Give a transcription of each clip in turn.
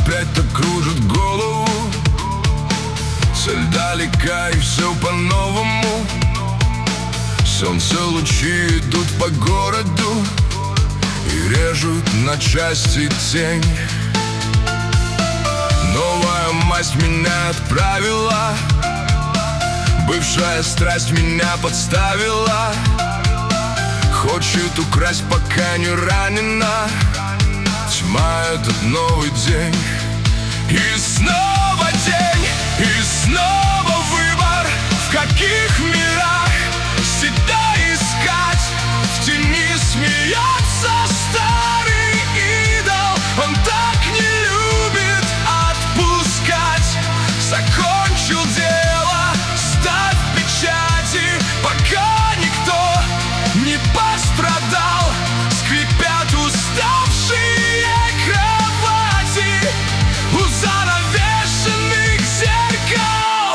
опять так кружит голову. Цель далека и все по-новому. Солнце лучи идут по городу и режут на части тень. Новая масть меня отправила, бывшая страсть меня подставила. Хочет украсть, пока не ранена. Тьма — этот новый день. И снова день, и снова выбор. В каких мирах себя искать? В тени смеется старый идол. Он так не любит отпускать. Закончил дело, ставь печати, пока никто не пострадал. Скрипят уставшие кровати у занавешенных зеркал.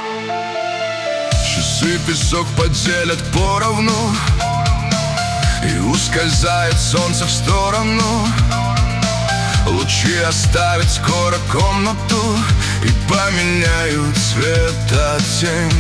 Часы песок поделят поровну, и ускользает солнце в сторону. Лучи оставят скоро комнату и поменяют цвет оттень.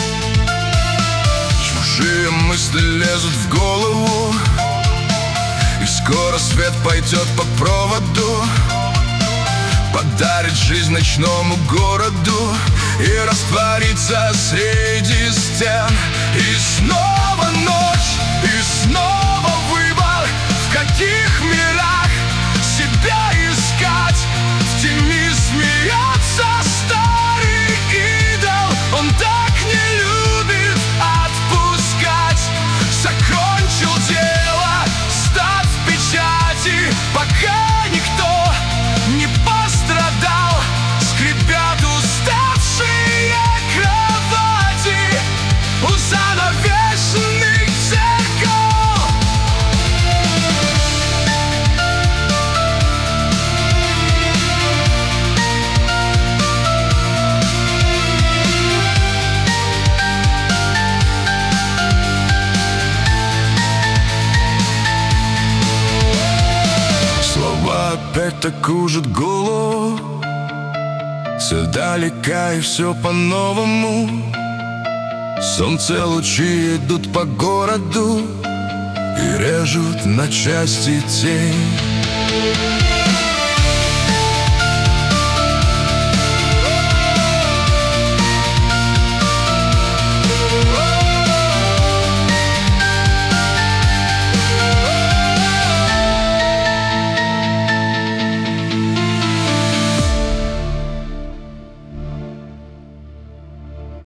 Чужие мысли лезут в голову, и скоро свет пойдет по проводу. Подарит жизнь ночному городу и растворится среди стен. И снова ночь, и снова выбор. В каких мирах себя искать? В тени смеется старый идол. Он так не любит отпускать. Закончил дело, ставь печати, пока никто не пострадал. Скрипят уставшие кровати у занавешенных зеркал. Слова опять так кружат голову. Все далека и все по-новому. Солнце лучи идут по городу и режут на части тень.